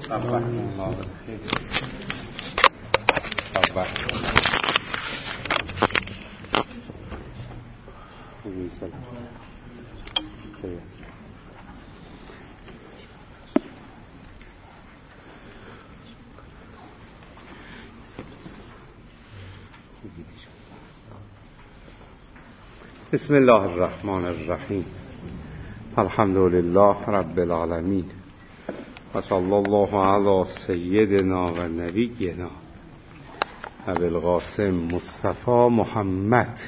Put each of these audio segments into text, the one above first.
بسم الله الرحمن الرحیم. الحمد لله رب العالمین و صلی الله علی سیدنا و نبینا ابی القاسم مصطفی محمد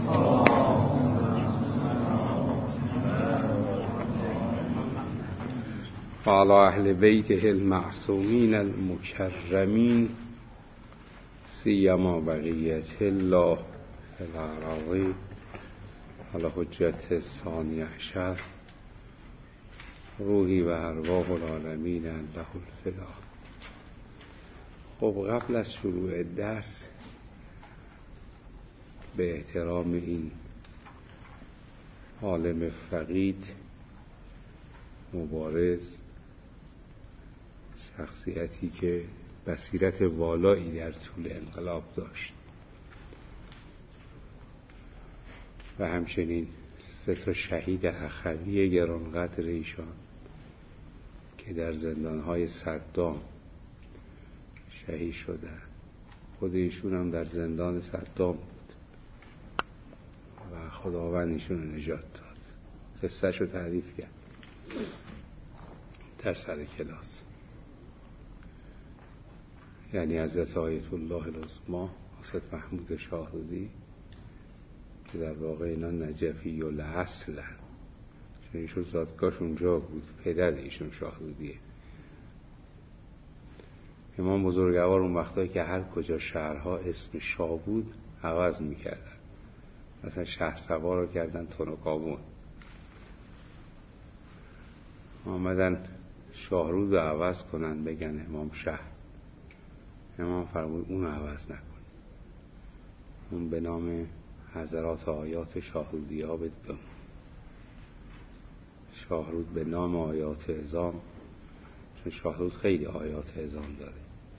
و علی اهل بیته المعصومین المکرمین سیما بقیت الله فی الأراضی علی حجت ثانی عشر روحی و ارواح العالمین له الفدا. خب قبل از شروع درس به احترام این عالم فقید مبارز، شخصیتی که بصیرت والایی در طول انقلاب داشت و همچنین 3 شهید اخوی گرانقدر ایشان که در زندانهای صدام شهید شدند، خود ایشون هم در زندان صدام بود و خداوند ایشون رو نجات داد. قصه‌ش رو تعریف کرد در سر کلاس. یعنی حضرت آیت الله العظمی حضرت محمود شاهرودی که در واقع اینا نجفی و الاصل، چون ایشون زادگاهش اونجا بود، پدر ایشون شاهرودیه. امام بزرگوار اون وقتایی که هر کجا شهرها اسم شاه بود عوض میکردن، مثلا شهسوار رو کردن تنوکاون، آمدن شاهرود رو عوض کنن بگن امام شه. امام فرمود اون عوض نکن، اون به نام حضرات آیات شاهرودی ها بدون. شاهرود به نام آیات عظام، چون شاهرود خیلی آیات عظام داره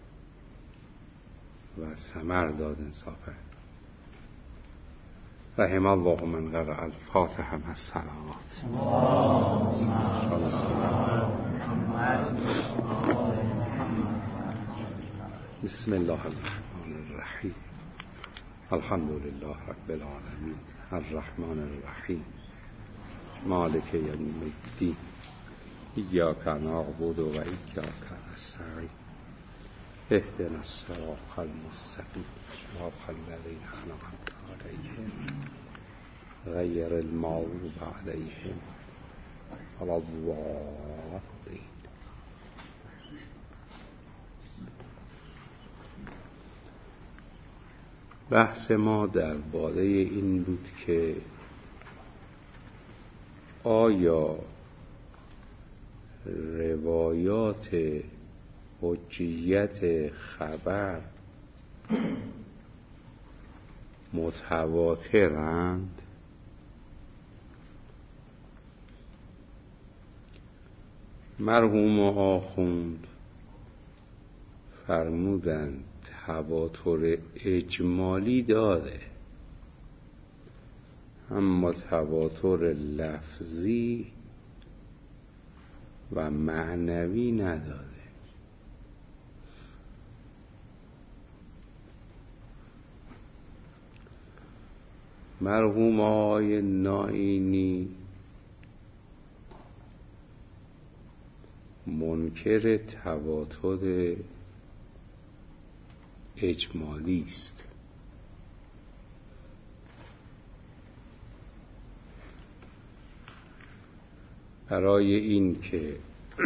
و ثمر داد انصافا. رحم الله من قرأ الفاتحه مع الصلوات. بسم الله الرحمن الرحیم. الحمد لله رب العالمین الرحمن الرحیم مالک یوم الدین ایاک نعبد و ایاک نستعین اهدنا الصراط المستقیم صراط الذین انعمت علیهم غیر المغضوب علیهم ولا الضالین. بحث ما درباره این بود که آیا روایات حجیت خبر متواترند؟ مرحوم آخوند فرمودند تواتر اجمالی داره، اما تواتر لفظی و معنوی نداره. مرحوم آقای نائینی منکر تواتر اجمالی است. برای این که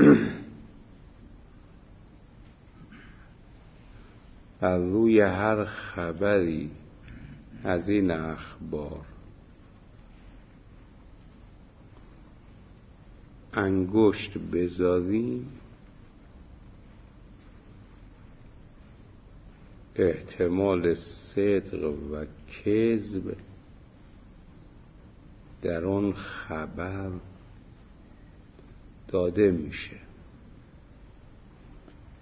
از روی هر خبری از این اخبار انگشت بذاریم، احتمال صدق و کذب در اون خبر داده میشه.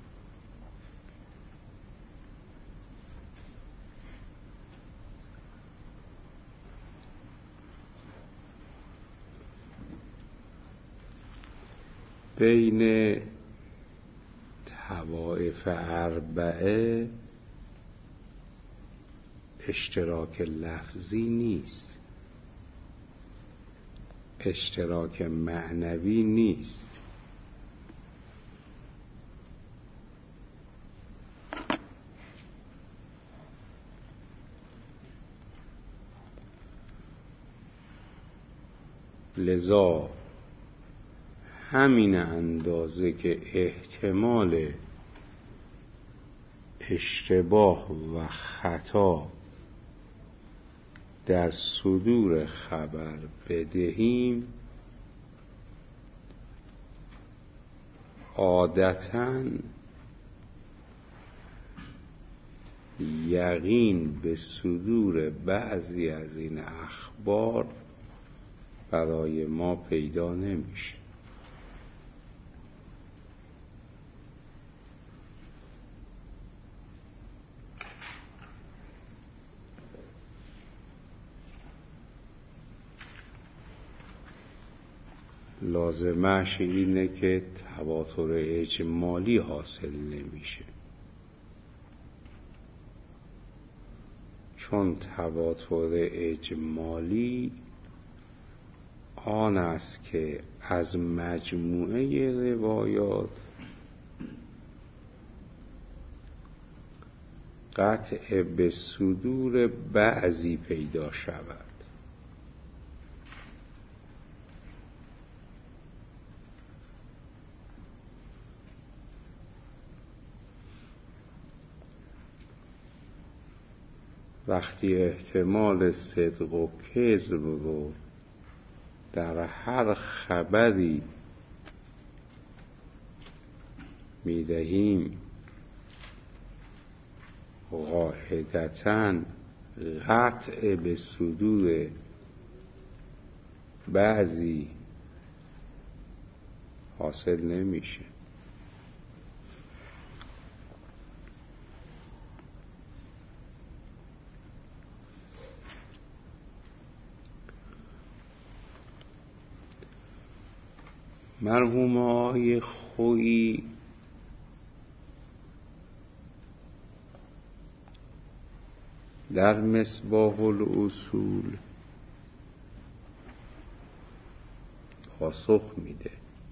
بین طوائف اربعه اشتراک لفظی نیست، اشتراک معنوی نیست. لذا همین اندازه که احتمال اشتباه و خطا در صدور خبر بدهیم، عادتاً یقین به صدور بعضی از این اخبار برای ما پیدا نمیشه. لازمش اینه که تواتر اجمالی حاصل نمیشه، چون تواتر اجمالی آن است که از مجموعه روایات قطع به صدور بعضی پیدا شود. وقتی احتمال صدق و کذب رو در هر خبری میدهیم، قاعدتاً قطع به صدور بعضی حاصل نمیشه. مرحوم آقای خویی در مصباح الاصول پاسخ میده،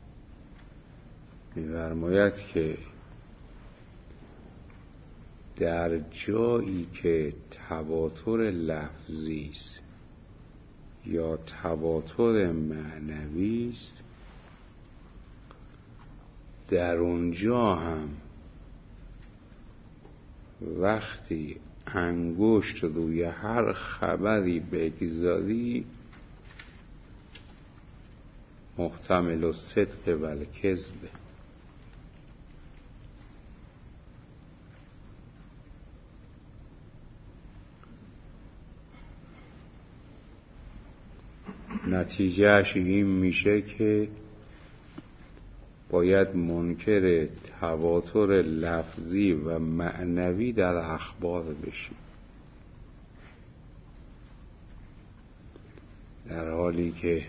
می‌فرماید که در جایی که تواتر لفظی است یا تواتر معنوی است، در اونجا هم وقتی انگشت روی هر خبری بگذاری محتمل الصدق و الکذب. نتیجهش این میشه که باید منکر تواتر لفظی و معنوی در اخبار بشیم، در حالی که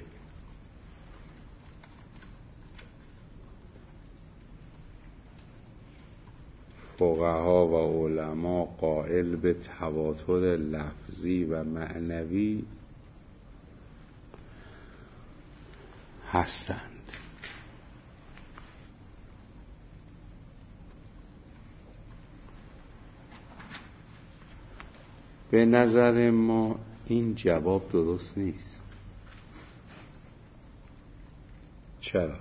فقها و علما قائل به تواتر لفظی و معنوی هستند. به نظر ما این جواب درست نیست. چرا؟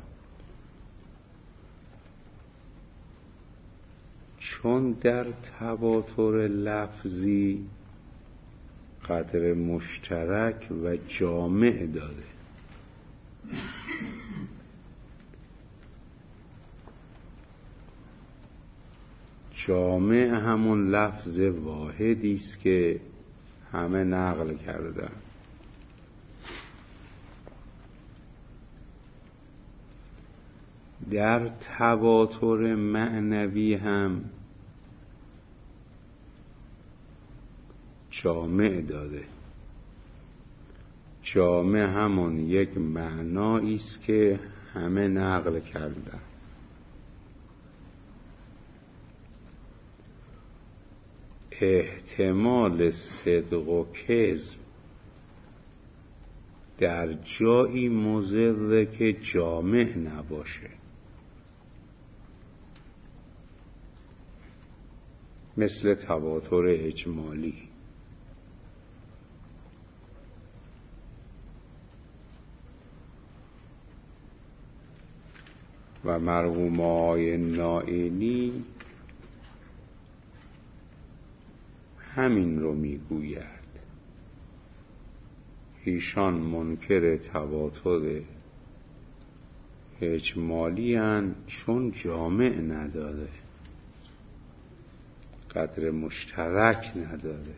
چون در تواتر لفظی قدر مشترک و جامع داره. جامع همون لفظ واحدی است که همه نقل کردن. در تواتر معنوی هم جامع داره. جامع همون یک معنایی است که همه نقل کردن. احتمال صدق و کذب در جایی مضره که جامع نباشه، مثل تواتر اجمالی. و مرحوم آقای نائینی همین رو میگوید. ایشان منکر تواتر اجمالی اند چون جامع نداره، قدر مشترک نداره.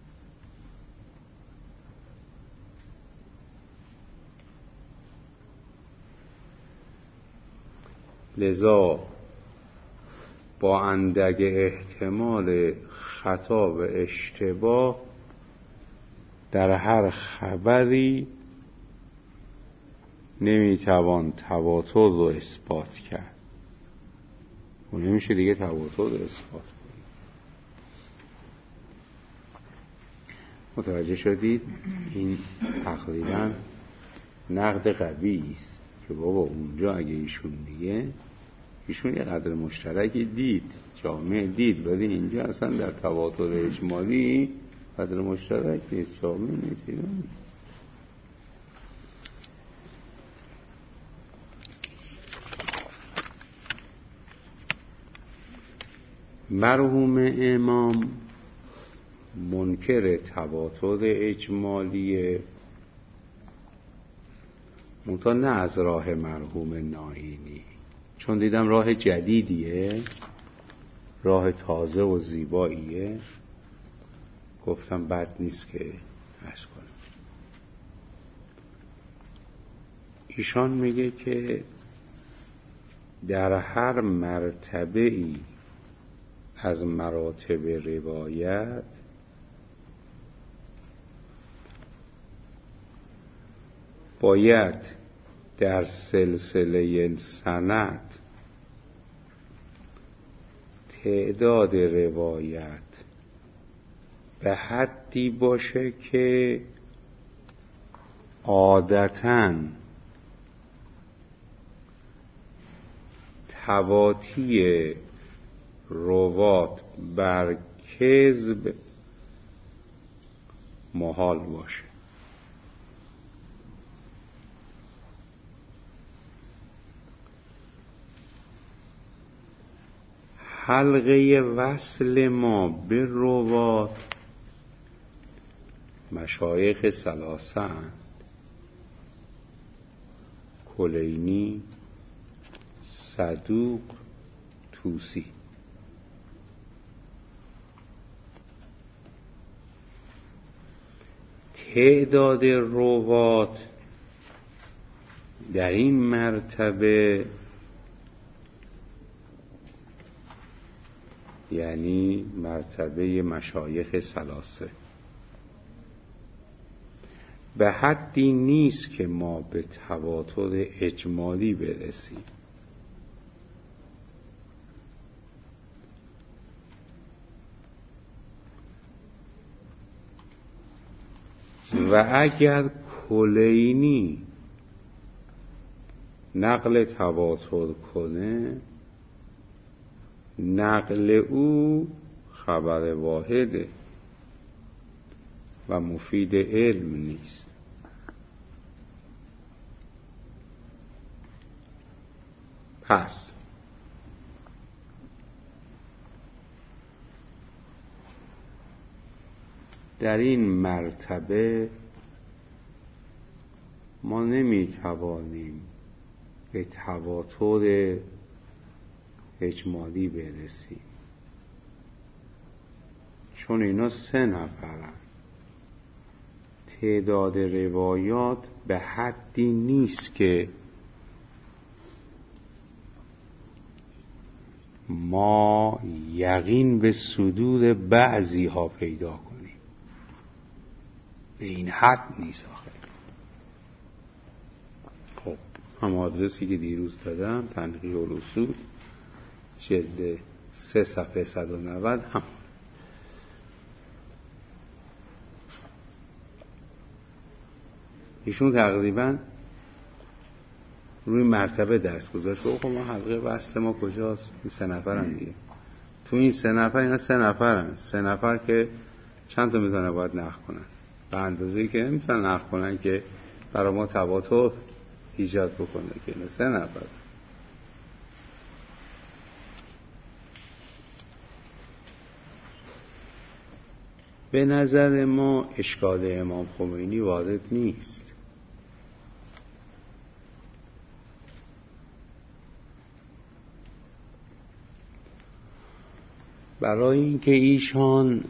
لذا با اندک احتمال خطا و اشتباه در هر خبری نمیتوان تواتر رو اثبات کرد و نمیشه دیگه تواتر رو اثبات کنید. متوجه شدید؟ این تقریبا نقد قوی است که بابا اونجا اگه ایشون دیگه ایشون یه قدر مشترکی دید، جامع دید، ولی اینجا اصلا در تواتر اجمالی قدر مشترک نیست، جامع نیست. مرحوم امام منکر تواتر اجمالیه، منتها نه از راه مرحوم نائینی، چون دیدم راه جدیدیه، راه تازه و زیباییه، گفتم بد نیست که عرض کنم. ایشان میگه که در هر مرتبه ای از مراتب روایت باید در سلسله سند تعداد روایت به حدی باشه که عادتاً تواطی روات بر کذب محال باشه. حلقه وصل ما به روات مشایخ ثلاثه اند: کلینی، صدوق، طوسی. تعداد روات در این مرتبه یعنی مرتبه مشایخ ثلاثه به حدی نیست که ما به تواتر اجمالی برسیم. و اگر کلینی نقل تواتر کنه، نقل او خبر واحده و مفید علم نیست. پس در این مرتبه ما نمیتوانیم به تواتر اجمالی برسیم، چون اینا 3 نفرن. تعداد روایات به حدی نیست که ما یقین به صدور بعضی ها پیدا کنیم. به این حد نیست آخه. خب هم آدرسی که دیروز دادم، تنقیح الاصول، جلد 3 صفحه 190 هم. ایشون تقریبا روی مرتبه دست گذاشت. خب ما حلقه وصل ما کجاست؟ این 3 نفرن دیگه. تو این 3 نفر، اینا 3 نفرن، 3 نفر که چند تا میتونه باید نقل کنن؟ به اندازه‌ای که نمیتونن نقل کنن که برای ما تواتر ایجاد بکنه که اینا 3 نفر. به نظر ما اشکال امام خمینی وارد نیست. برای اینکه ایشان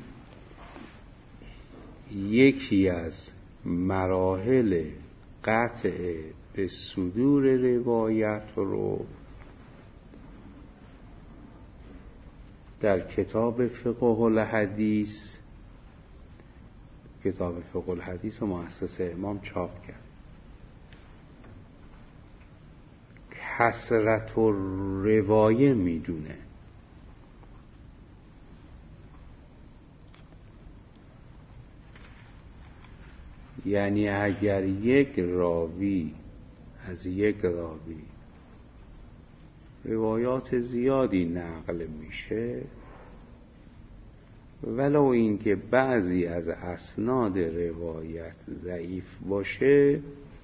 یکی از مراحل قطع به صدور روایت رو در کتاب فقه الحدیث، کتاب فقه الحدیث و مؤسسه امام چاپ کرد، کثرت الروایه میدونه. یعنی اگر یک راوی از یک راوی روایات زیادی نقل میشه، ولو اینکه بعضی از اسناد روایت ضعیف باشه،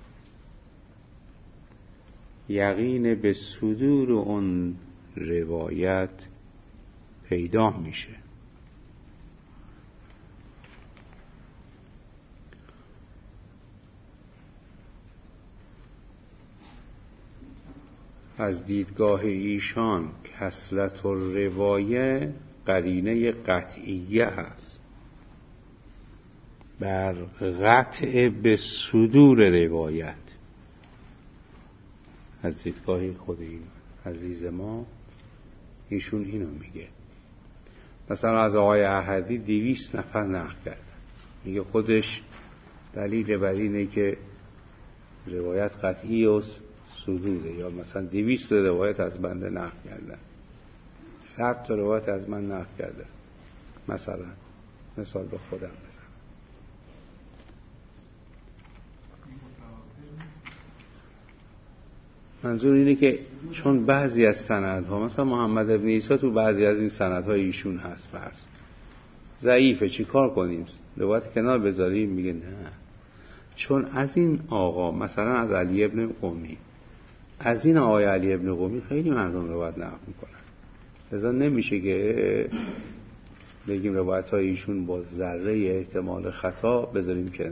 یقین به صدور اون روایت پیدا میشه. از دیدگاه ایشان کثرت الروایه قرینه قطعیه هست بر قطع به صدور روایت. از دیدگاه خود این عزیز ما ایشون اینو میگه. مثلا از آقای احدی 200 نفر نقل کرد، میگه خودش دلیل بر اینه که روایت قطعی است صدوره. یا مثلا 200 روایت از بنده نقل کردن، 100 تا روایت از من نقل کردن، مثلا مثال به خودم مثلا. منظور اینه که چون بعضی از سندها، مثلا محمد ابن عیسی تو بعضی از این سندهای ایشون هست، فرض ضعیفه، چی کار کنیم؟ روایت کنار بذاریم؟ میگه نه، چون از این آقا، مثلا از علی ابن قمی، از این آقای علی ابن قمی خیلی مردم روایت نقل میکنن، لذا نمیشه که بگیم روایت های ایشون با ذره احتمال خطا بذاریم کنار.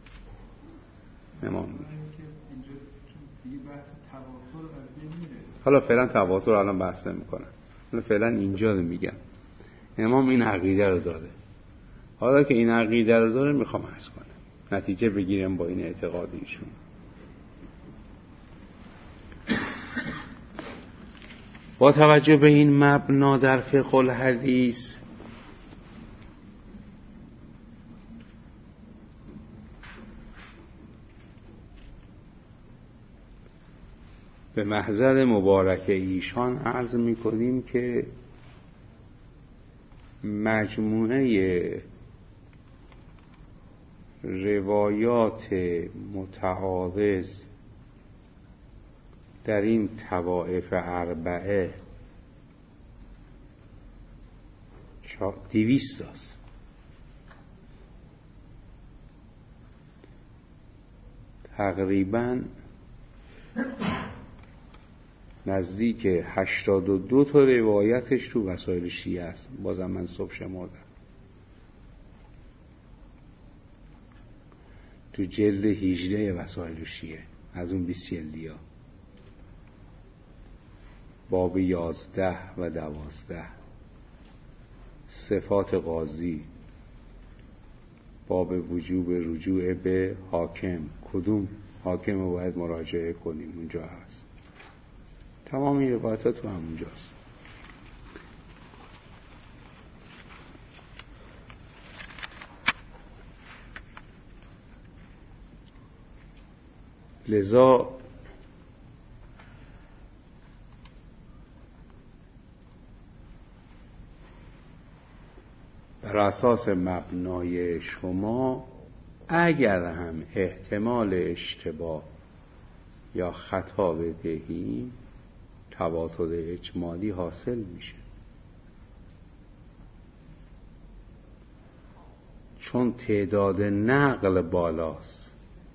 امام حالا فعلا تواتر الان بحث نمیکنن، فعلا اینجا رو میگم. امام این عقیده رو داره. حالا که این عقیده رو داره، میخوام عرض کنم نتیجه بگیرم با این اعتقاد ایشون. با توجه به این مبنا در فقه الحدیث به محضر مبارک ایشان عرض می‌کنیم که مجموعه روایات متعارض در این طوائف اربعه 200 است. تقریباً نزدیک 82 تا روایتش تو وسائل شیعه است. بازم من صبح شمردم تو جلد 18 وسائل شیعه، از اون 20 جلدی ها، باب 11 و 12 صفات قاضی، باب وجوب رجوع به حاکم، کدوم حاکم رو باید مراجعه کنیم، اونجا هست. تمام این روایت ها تو همونجاست. لذا بر اساس مبنای شما اگر هم احتمال اشتباه یا خطا بدهیم تواتر اجمالی حاصل میشه، چون تعداد نقل بالاست،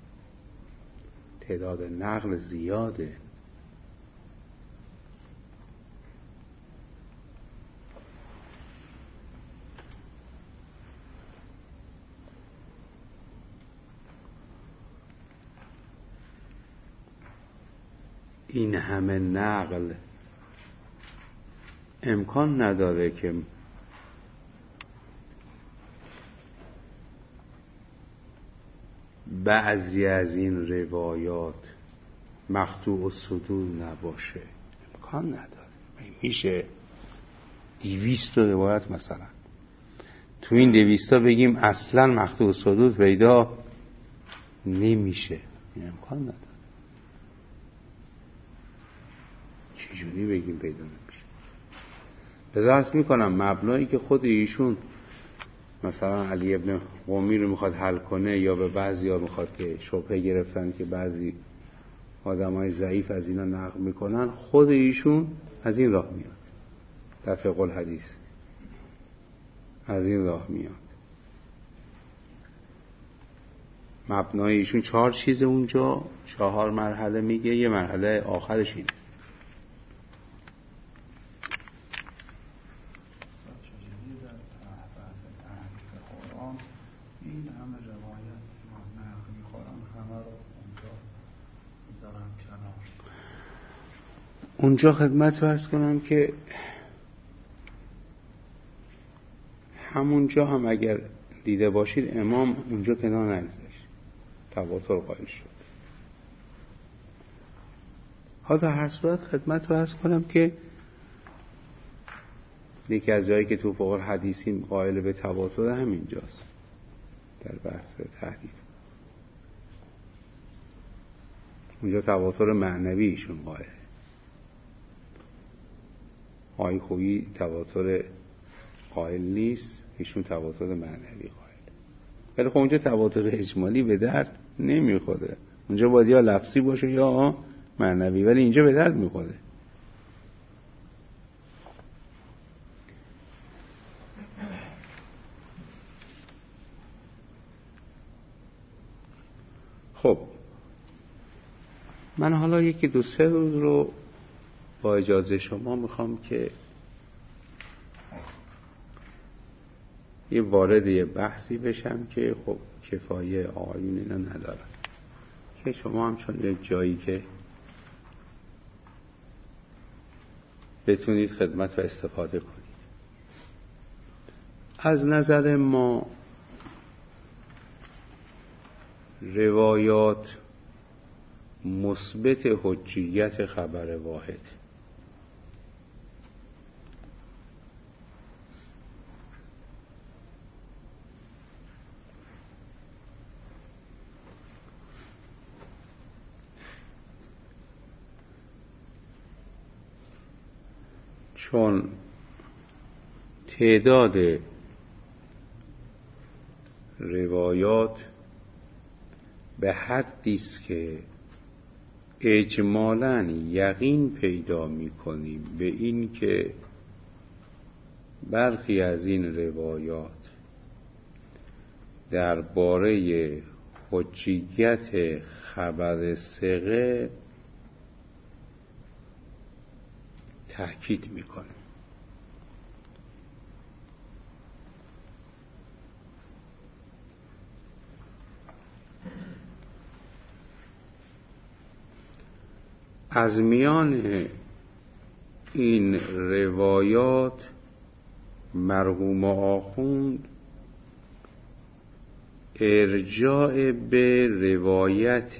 تعداد نقل زیاده. این همه نقل امکان نداره که بعضی از این روایات مقطوع الصدور نباشه، امکان نداره. میشه 200 روایت مثلا تو این 200 بگیم اصلا مقطوع الصدور پیدا نمیشه، امکان نداره. چجوری بگیم پیدا نمیشه؟ بذارت میکنم مبنایی که خود ایشون مثلا علی ابن قمی رو میخواد حل کنه، یا به بعضی ها میخواد که شبهه گرفتن که بعضی آدم های ضعیف از اینا نقل میکنن، خود ایشون از این راه میاد، در فقه الحدیث از این راه میاد. مبنای ایشون 4 چیز اونجا 4 مرحله میگه، یه مرحله آخرش اینه. اونجا خدمت رو عرض کنم که همونجا هم اگر دیده باشید امام اونجا کنار نگذاشت، تواتر قائل شد. ها در هر صورت خدمت رو عرض کنم که یکی از جایی که تو فقه حدیثی قائل به تواتر همینجاست، در بحث تحریف. اونجا تواتر معنوی ایشون قائل، آقای خویی تواتر قائل نیست، ایشون تواتر معنوی قائل. ولی خب اونجا تواتر اجمالی به درد نمیخوره، اونجا باید یا لفظی باشه یا معنوی، ولی اینجا به درد میخوره. خب من حالا 1-2-3 روز رو با اجازه شما میخوام که یه وارد یه بحثی بشم که خب کفایه آیون اینا ندارن، که شما هم چون یه جایی که بتونید خدمت و استفاده کنید. از نظر ما روایات مثبت حجیت خبر واحد، چون تعداد روایات به حدی است که اجمالاً یقین پیدا می‌کنیم به این که برخی از این روایات درباره حجیت خبر ثقه تأکید می‌کنه. از میان این روایات مرحوم آخوند ارجاع به روایت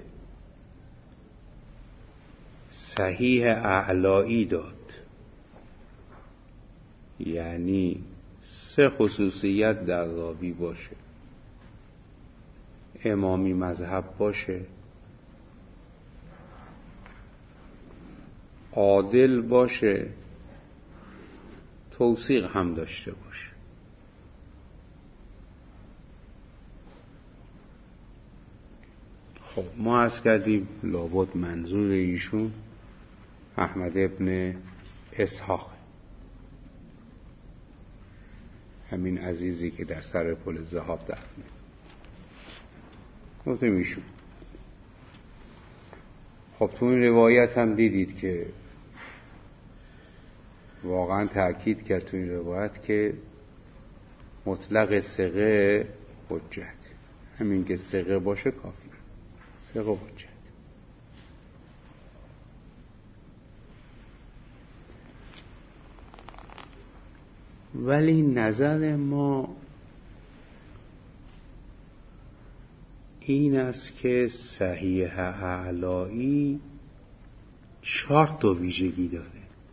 صحیح اعلایی داد، یعنی 3 خصوصیت در راوی باشه: امامی مذهب باشه، عادل باشه، توثیق هم داشته باشه. خب ما عرض کردیم لابد منظور ایشون احمد ابن اسحاق، همین عزیزی که در سر پل ذهاب دفنه. گفتیم ایشون. خب تو این روایت هم دیدید که واقعا تأکید کرد تو این روایت که مطلق ثقه حجت، همین که ثقه باشه کافی، ثقه حجت. ولی نظر ما این است که صحیح اعلایی 4 تا ویژگی داره.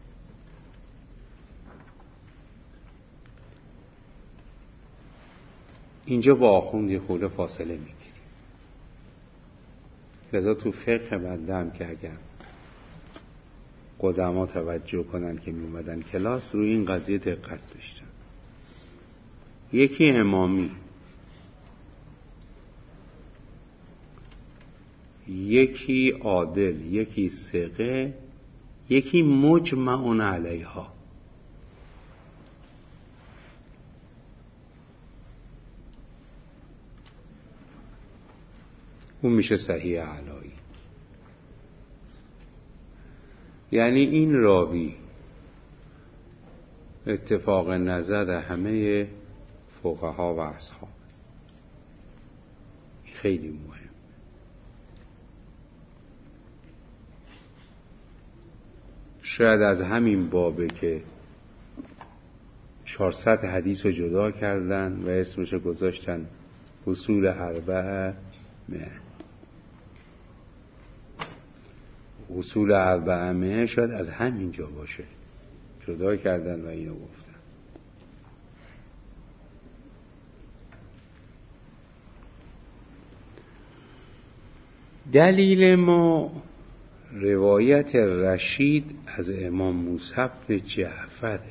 اینجا با آخوند خورده فاصله میگیریم، لذا تو فقه بنده هم که اگر قدما توجه کنن که می اومدن کلاس، روی این قضیه دقت داشتن. یکی امامی، یکی عادل، یکی ثقه، یکی مجمع علیها. اون میشه صحیح اعلایی. یعنی این راوی اتفاق نظر همه فقها و اصحاب، خیلی مهم. شاید از همین بابه که 400 حدیث رو جدا کردن و اسمش رو گذاشتن اصول 400. اصول 400 شاید از همین جا باشه، جدا کردن و اینو گفتن. دلیل ما روایت رشید از امام موسی بن جعفر.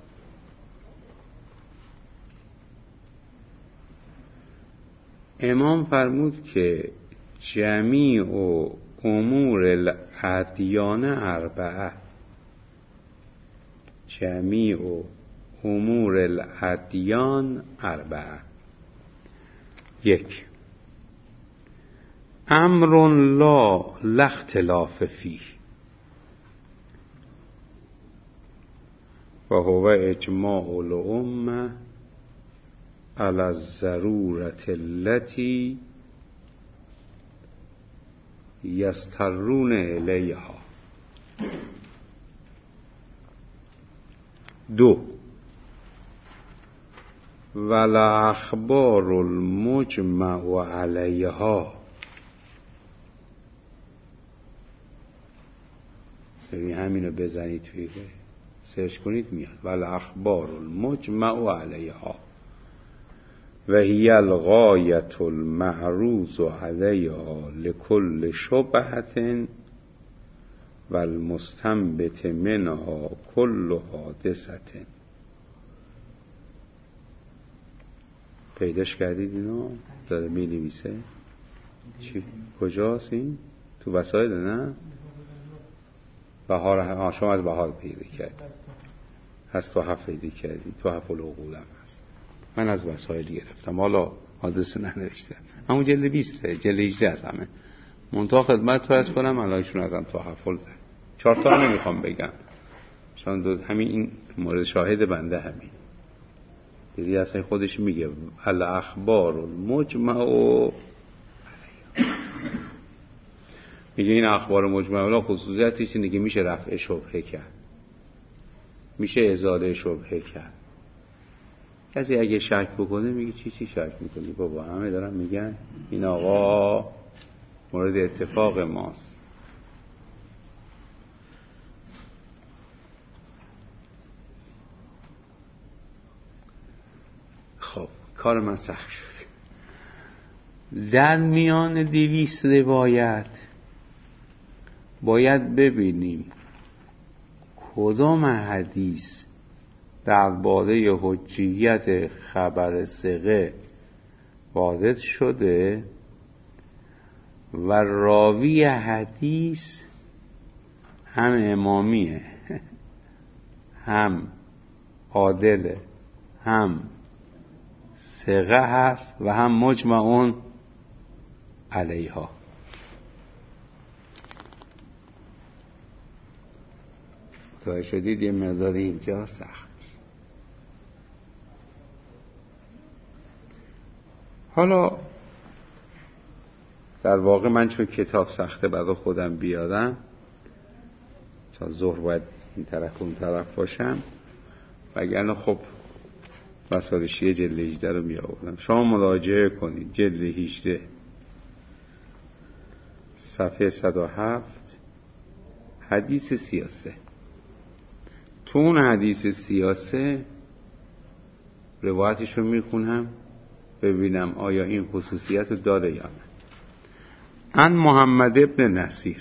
امام فرمود که جمیع و امور الادیان 4، جمیع و امور الادیان 4. 1 امر لا اختلاف فیه و هو اجماع الامه علی الضرورة التي یسترون الیها. 2 والاخبار المجمع علیها. ببین همینو بزنید توی سرچ کنید میاد والاخبار المجمع علیها و هی الغایة المعروض علیها لکل شبهة و المستنبت منها کل حادثة. پیداش کردید اینو؟ داره می نویسه چی؟ کجاست این؟ تو وسایل نه؟ بهار. شما از بهار پیدا کردید، هست تو حفظ پیدا کردید، تو حفظ العقول هم هست. من از وسایل گرفتم، حالا آدرس ننوشتم، همون جلد 20 جلد 18 از همه منتها خدمت فرض کنم الانشون ازم تو حفل زد. 4 تا نمیخوام بگم چون همین این مورد شاهد بنده همین دیدی اصلا خودش میگه الاخبار المجمع میگه این اخبار مجمع خصوصیتش اینه که میشه رفع شبهه کرد، میشه ازاله شبهه کرد. کسی اگه شک بکنه میگه چی شک میکنی بابا، همه دارن میگن این آقا مورد اتفاق ماست. خب کار من سخت شد. در میان 200 روایت باید ببینیم کدام حدیث درباره حجیت خبر ثقه وارد شده و راوی حدیث هم امامیه، هم عادله، هم ثقه هست و هم مجمعون علیها. متوجه شدید؟ یه مقدار اینجا سخت. حالا در واقع من چون کتاب سخته برای خودم بیارم، تا ظهر باید این طرف اون طرف باشم، وگرنه خب مسائل شیعه جلد 18 رو می آوردم. شما مراجعه کنید جلد 18 صفحه 107 حدیث 33. تو اون حدیث 33 روایتش رو میخونم ببینم آیا این خصوصیت رو داره یا نه. ان محمد ابن نصیر.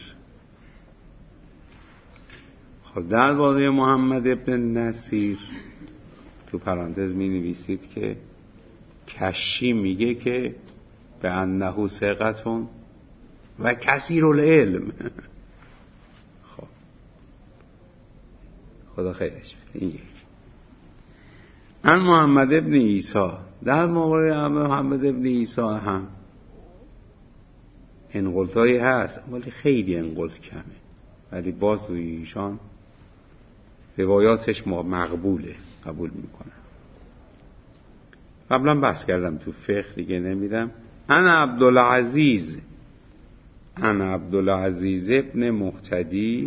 خب درباره محمد ابن نصیر تو پرانتز می نویسید که کشی میگه که به انه ثقتون و کثیر العلم. خب خدا خیرش بده. این یک. ان محمد ابن عیسی. در مورد محمد ابن عیسی هم انقلتایی هست ولی خیلی انقلت کمه، ولی باز روی ایشان روایاتش مقبوله، قبول میکنم. قبلا بحث کردم تو فقه، دیگه نمیدم. انا عبدالعزیز ابن مهتدی.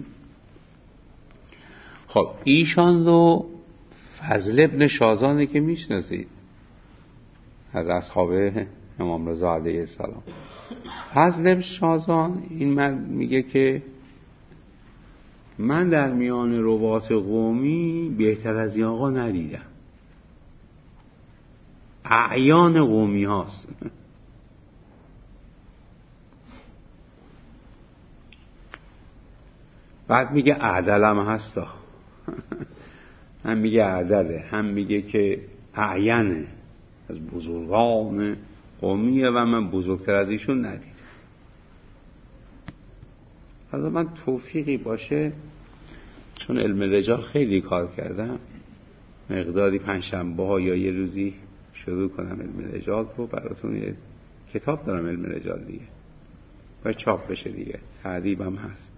خب ایشان رو فضل ابن شازانه که میشناسید از اصحاب امام رضا علیه السلام. فضل ابن شازان این مرد میگه که من در میان روات قومی بهتر از این آقا ندیدم، اعیان قومی هاست. بعد میگه عدلم هستا. هم میگه عدله، هم میگه که اعینه، از بزرگان قومیه و من بزرگتر از ایشون ندیدم. حالا من توفیقی باشه، چون علم رجال خیلی کار کردم، مقداری پنجشنبه ها یا یه روزی شروع کنم علم رجال رو براتون. یه کتاب دارم علم رجال دیگه، باید چاپ بشه دیگه، تعریبم هست.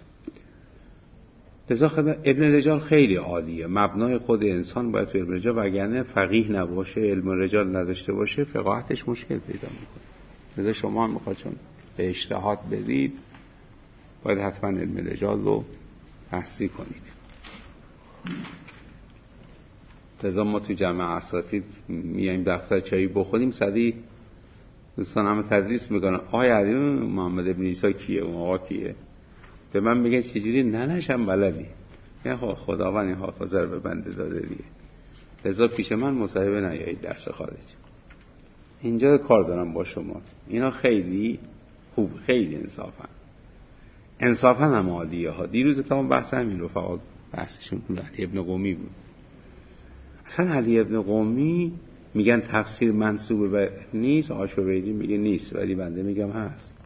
لذا علم رجال خیلی عالیه، مبنای خود انسان باید تو علم رجال، وگرنه فقیه نباشه، علم رجال نداشته باشه، فقاهتش مشکل پیدا میکنه. لذا شما هم میخواد چون به اجتهاد برید باید حتما علم رجال رو تحصیل کنید. لذا ما تو جمع اساتید میایم دفتر چایی بخوریم، سریع دوستان همه تدریس میکنن آقای علی محمد ابن عیسی کیه، اون آقا کیه. به من میگن چجوری؟ ننشم بلدی. یعنی خداوند این حافظه رو به بنده داده دیگه. لذا پیش من مصاحبه نیایید درس خارج، اینجا کار دارم با شما. اینا خیلی خوب، خیلی انصافا هم عالیه ها. دیروز تمام بحث همین رو فقط بحثشون علی ابن قمی بود. اصلا علی ابن قمی میگن تفسیر منسوب به نیست، آشوریدی میگه نیست، ولی بنده میگم هست.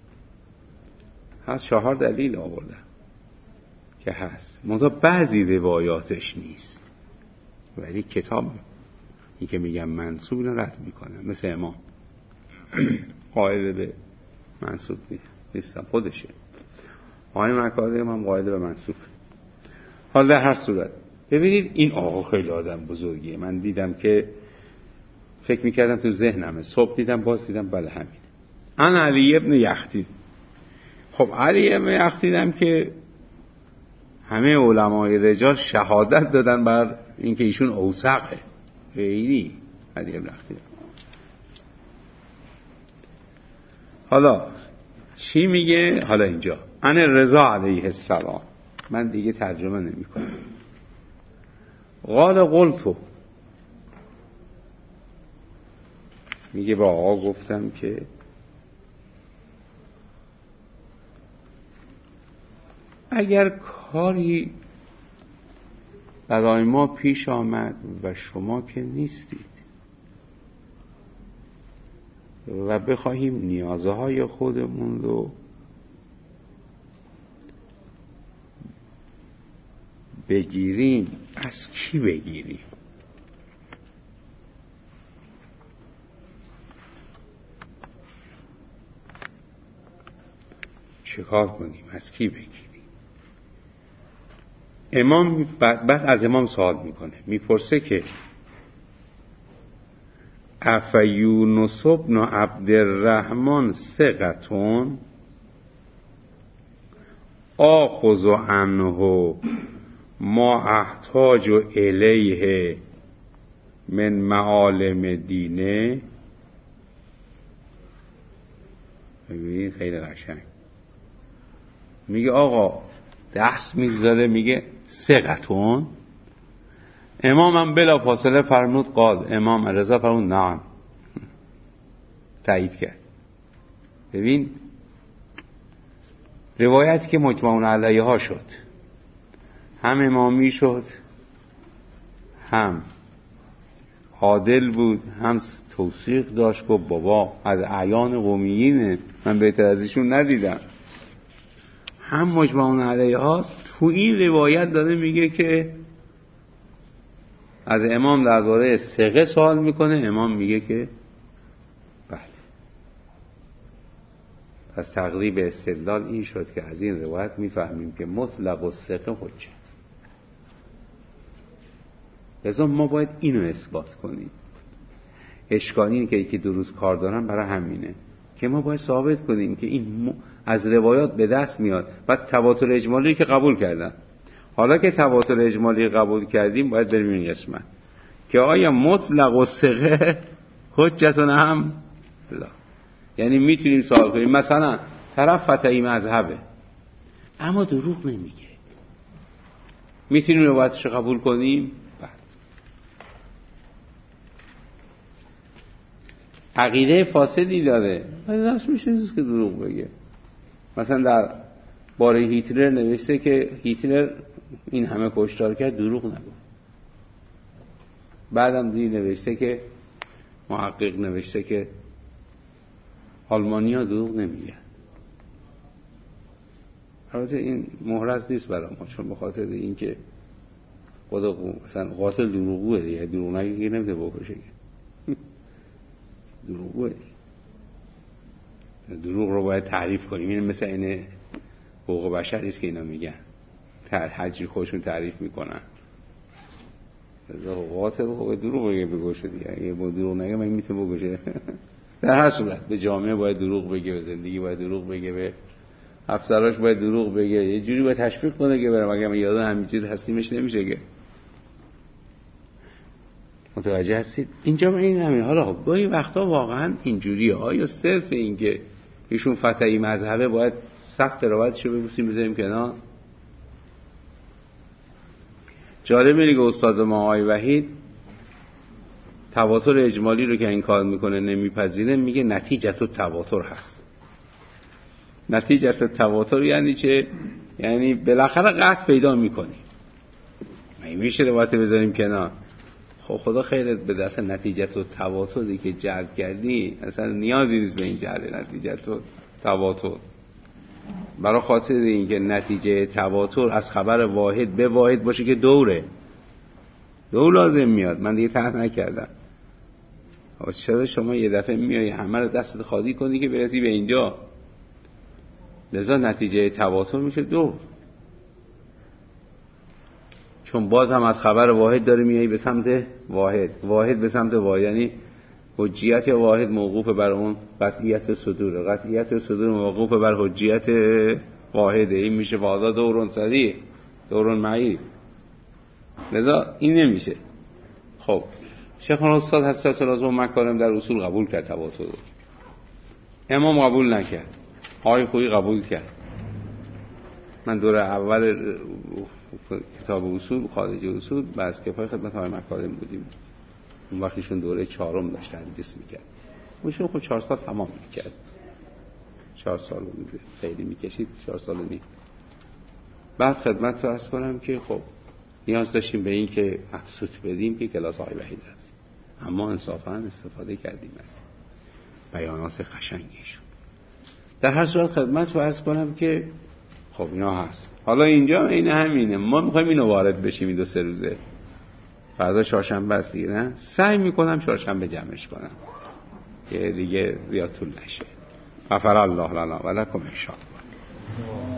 4 دلیل آورده که هست، منتها بعضی روایاتش نیست، ولی کتاب این که میگم منسوب رو رد میکنه. مثل امام قائل به منسوب نیستم، خودشه. آقای مکارم هم قائل به منسوب. حالا در هر صورت ببینید این آقا خیلی آدم بزرگیه. من دیدم که فکر میکردم تو ذهنمه، صبح دیدم باز دیدم بله همین. انا علی ابن یختی. خب علی ابن یختی هم که همه علمای رجال شهادت دادن بر اینکه ایشون اوثقه. خیلی علی ابن یختی. حالا چی میگه؟ حالا اینجا ان رضا علیه السلام، من دیگه ترجمه نمی کنم. قال قلتو، میگه با آقا گفتم که اگر کاری برای ما پیش آمد و شما که نیستید و بخواهیم نیازهای خودمون رو بگیریم از کی بگیریم؟ چه کار کنیم؟ از کی بگیریم؟ امام بعد از امام سوال میکنه، میپرسه که افیونس بن عبدالرحمن ثقتون آخذ عنه ما احتاج الیه من معالم دینه. ببینید خیلی قشنگ میگه آقا دست میگذاره، میگه ثقتون. امام هم بلا فاصله فرمود قال، امام رضا فرمود نعم، تایید کرد. ببین روایتی که مجمعون علیه ها شد، هم امامی شد، هم عادل بود، هم توثیق داشت. گفت بابا از اعیان قومیینه، من بهتر از ایشون ندیدم. هم مجمعون علیه هاست. تو این روایت داره میگه که از امام درباره ثقه سوال میکنه، امام میگه که بله. پس تقریب استدلال این شد که از این روایت میفهمیم که مطلق و ثقه حجت. لذا ما باید اینو اثبات کنیم. اشکال اینه که یکی دو روز کار دارن، برای همینه که ما باید ثابت کنیم که این از روایات به دست میاد. بعد تواتر اجمالی که قبول کردن، حالا که تواتر اجمالی قبول کردیم باید بریم این قسمت که آیا مطلق و ثقه حجتون هم لا. یعنی میتونیم سوال کنیم مثلا طرف فتحی مذهبه اما دروغ نمیگه، میتونیم روایتش رو قبول کنیم؟ بله. عقیده فاسدی داره، ولی راست میشه که دروغ بگه. مثلا در باره هیتلر نوشته که هیتلر این همه کشتار کرد، دروغ نگو. بعدم دی نوشته که محقق نوشته که آلمانی‌ها دروغ نمیگن. البته این محرز نیست برای ما، چون به خاطر این که خدا مثلا قاتل دروغگوه دیگه، دروغ نگه نمیده بکشه. دروغگوه، دروغ رو باید تعریف کنیم. این مثل این حقوق بشری است که اینا میگن هرچی خودشون تعریف میکنن. قاتل باید دروغ بگه بگوشه دیگه، اگه با دروغ نگه من میتونه بگوشه. در هر صورت به جامعه باید دروغ بگه، به زندگی باید دروغ بگه، به افسراش باید دروغ بگه، یه جوری باید تشویق کنه که برم. اگه من یادم همینجوری هستیمش نمیشه که. متوجه هستید؟ اینجا من این همین. حالا گاهی وقتا واقعا اینجوریه. آیا صرف این که ایشون فتحی مذهبه باید سخت روایتشو ببوسیم بذاریم کنار؟ جالبه که استاد ما آقای وحید تواتر اجمالی رو که این کار میکنه نمیپذیره، میگه نتیجه تو تواتر هست. نتیجه تو تواتر یعنی چه؟ یعنی بالاخره قطع پیدا میکنی. میشه روایت بذاریم کنار؟ خب خدا خیرت بده، اصلا نتیجه تو تواتری که جلب کردی اصلا نیازی نیست به این جلب نتیجه تو تواتر. برای خاطر اینکه نتیجه تواتر از خبر واحد به واحد باشه که دور لازم میاد. من دیگه تحت نکردم. چرا شما یه دفعه میای همه رو دستت خالی کنی که برسی به اینجا؟ لذا نتیجه تواتر میشه دور، چون باز هم از خبر واحد داره میایی به سمت واحد به سمت واحد. یعنی حجیت واحد موقوف بر اون قطعیت صدور، قطعیت صدور موقوف بر حجیت واحده. این میشه واضح دورون صدی، دورون معی. لذا این نمیشه. خب شیخ استاد حضرت العظم مکارم در اصول قبول کرد تواتر رو، امام قبول نکرد، آقای خویی قبول کرد. من دوره اول کتاب اصول خارج اصول بعض کفای خدمت آقای مکارم بودیم. اون وقتیشون دوره 4 داشت تدریس میکرد. اونشون خب 4 سال تمام میکرد، 4 سال خیلی میکشید، 4 سال نیم. بعد خدمت رو عرض کنم که خب نیاز داشتیم به این که مبسوط بدیم که کلاس آقای وحید رفتیم، اما انصافا استفاده کردیم از بیانات قشنگیشون. در هر صورت خدمت رو عرض کنم که خب اینا هست. حالا اینجا این همینه، ما میخوایم اینو وارد بشیم این 2-3 روزه. فردا چهارشنبه است دیگه، نه سعی میکنم چهارشنبه جمعش کنم که دیگه زیاد طول نشه. غفر الله لنا و لکم ان شاء الله.